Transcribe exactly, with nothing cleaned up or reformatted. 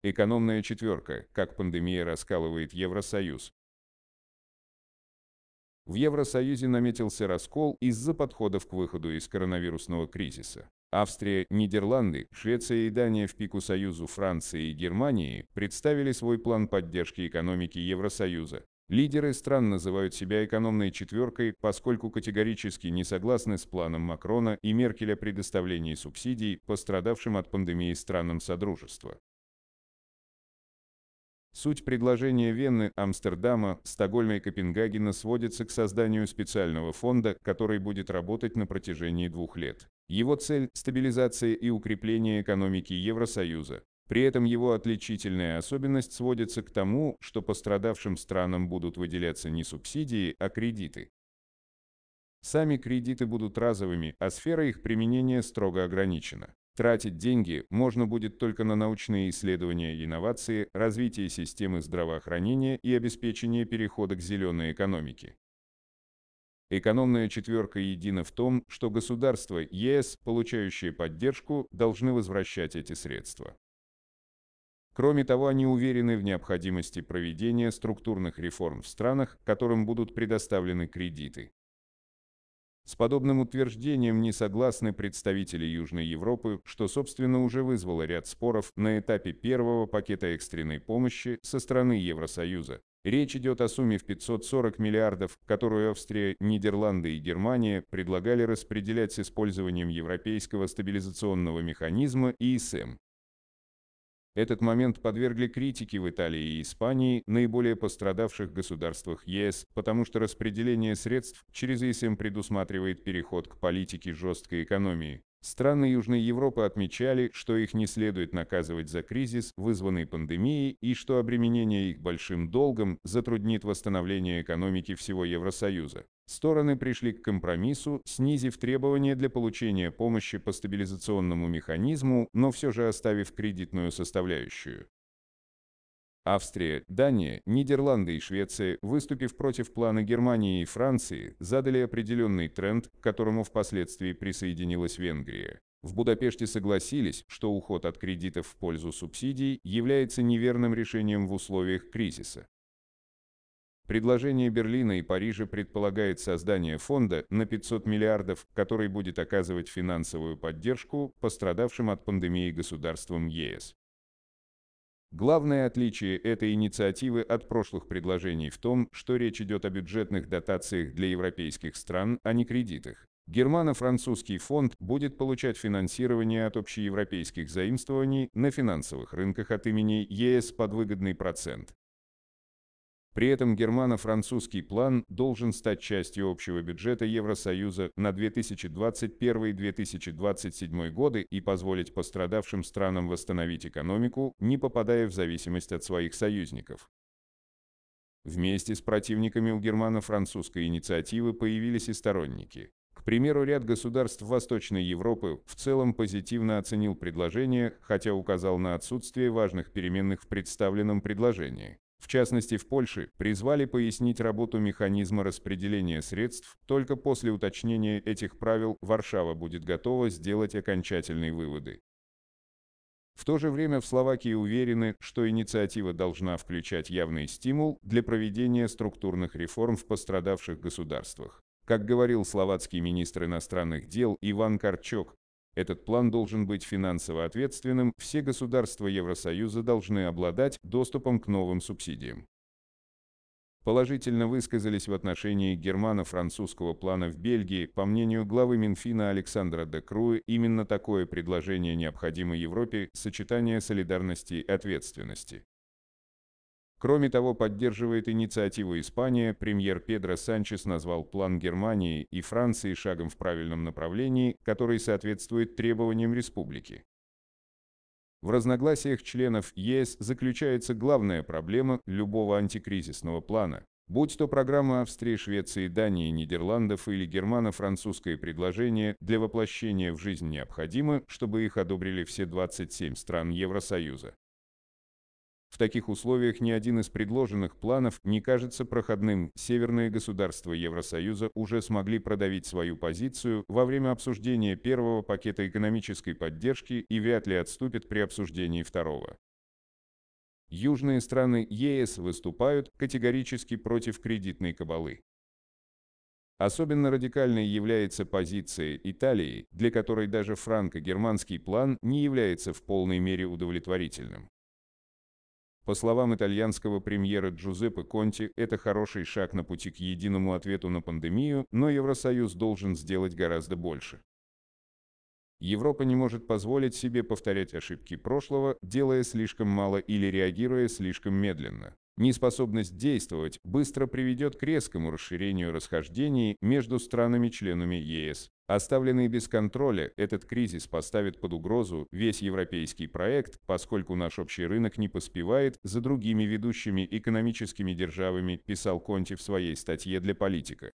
Экономная четверка. Как пандемия раскалывает Евросоюз. В Евросоюзе наметился раскол из-за подходов к выходу из коронавирусного кризиса. Австрия, Нидерланды, Швеция и Дания в пику Союзу Франции и Германии представили свой план поддержки экономики Евросоюза. Лидеры стран называют себя экономной четверкой, поскольку категорически не согласны с планом Макрона и Меркель о предоставлении субсидий пострадавшим от пандемии странам Содружества. Суть предложения Вены, Амстердама, Стокгольма и Копенгагена сводится к созданию специального фонда, который будет работать на протяжении двух лет. Его цель – стабилизация и укрепление экономики Евросоюза. При этом его отличительная особенность сводится к тому, что пострадавшим странам будут выделяться не субсидии, а кредиты. Сами кредиты будут разовыми, а сфера их применения строго ограничена. Тратить деньги можно будет только на научные исследования и инновации, развитие системы здравоохранения и обеспечение перехода к зеленой экономике. Экономная четверка едина в том, что государства ЕС, получающие поддержку, должны возвращать эти средства. Кроме того, они уверены в необходимости проведения структурных реформ в странах, которым будут предоставлены кредиты. С подобным утверждением не согласны представители Южной Европы, что, собственно, уже вызвало ряд споров на этапе первого пакета экстренной помощи со стороны Евросоюза. Речь идет о сумме в пятьсот сорок миллиардов, которую Австрия, Нидерланды и Германия предлагали распределять с использованием Европейского стабилизационного механизма и ИСМ. Этот момент подвергли критике в Италии и Испании, наиболее пострадавших государствах ЕС, потому что распределение средств через ИСМ предусматривает переход к политике жесткой экономии. Страны Южной Европы отмечали, что их не следует наказывать за кризис, вызванный пандемией, и что обременение их большим долгом затруднит восстановление экономики всего Евросоюза. Стороны пришли к компромиссу, снизив требования для получения помощи по стабилизационному механизму, но все же оставив кредитную составляющую. Австрия, Дания, Нидерланды и Швеция, выступив против плана Германии и Франции, задали определенный тренд, к которому впоследствии присоединилась Венгрия. В Будапеште согласились, что уход от кредитов в пользу субсидий является неверным решением в условиях кризиса. Предложение Берлина и Парижа предполагает создание фонда на пятьсот миллиардов, который будет оказывать финансовую поддержку пострадавшим от пандемии государствам ЕС. Главное отличие этой инициативы от прошлых предложений в том, что речь идет о бюджетных дотациях для европейских стран, а не кредитах. Германо-французский фонд будет получать финансирование от общеевропейских заимствований на финансовых рынках от имени ЕС под выгодный процент. При этом германо-французский план должен стать частью общего бюджета Евросоюза на две тысячи двадцать первый — две тысячи двадцать седьмой годы и позволить пострадавшим странам восстановить экономику, не попадая в зависимость от своих союзников. Вместе с противниками у германо-французской инициативы появились и сторонники. К примеру, ряд государств Восточной Европы в целом позитивно оценил предложение, хотя указал на отсутствие важных переменных в представленном предложении. В частности, в Польше призвали пояснить работу механизма распределения средств, только после уточнения этих правил Варшава будет готова сделать окончательные выводы. В то же время в Словакии уверены, что инициатива должна включать явный стимул для проведения структурных реформ в пострадавших государствах. Как говорил словацкий министр иностранных дел Иван Карчок, этот план должен быть финансово ответственным, все государства Евросоюза должны обладать доступом к новым субсидиям. Положительно высказались в отношении германо-французского плана в Бельгии, по мнению главы Минфина Александра де Круэ, именно такое предложение необходимо Европе, сочетание солидарности и ответственности. Кроме того, поддерживает инициативу Испания, премьер Педро Санчес назвал план Германии и Франции шагом в правильном направлении, который соответствует требованиям республики. В разногласиях членов ЕС заключается главная проблема любого антикризисного плана. Будь то программа Австрии, Швеции, Дании, Нидерландов или германо-французское предложение, для воплощения в жизнь необходимо, чтобы их одобрили все двадцать семь стран Евросоюза. В таких условиях ни один из предложенных планов не кажется проходным. Северные государства Евросоюза уже смогли продавить свою позицию во время обсуждения первого пакета экономической поддержки и вряд ли отступят при обсуждении второго. Южные страны ЕС выступают категорически против кредитной кабалы. Особенно радикальной является позиция Италии, для которой даже франко-германский план не является в полной мере удовлетворительным. По словам итальянского премьера Джузеппе Конте, это хороший шаг на пути к единому ответу на пандемию, но Евросоюз должен сделать гораздо больше. Европа не может позволить себе повторять ошибки прошлого, делая слишком мало или реагируя слишком медленно. Неспособность действовать быстро приведет к резкому расширению расхождений между странами-членами ЕС. Оставленный без контроля, этот кризис поставит под угрозу весь европейский проект, поскольку наш общий рынок не поспевает за другими ведущими экономическими державами, писал Конте в своей статье для «Политика».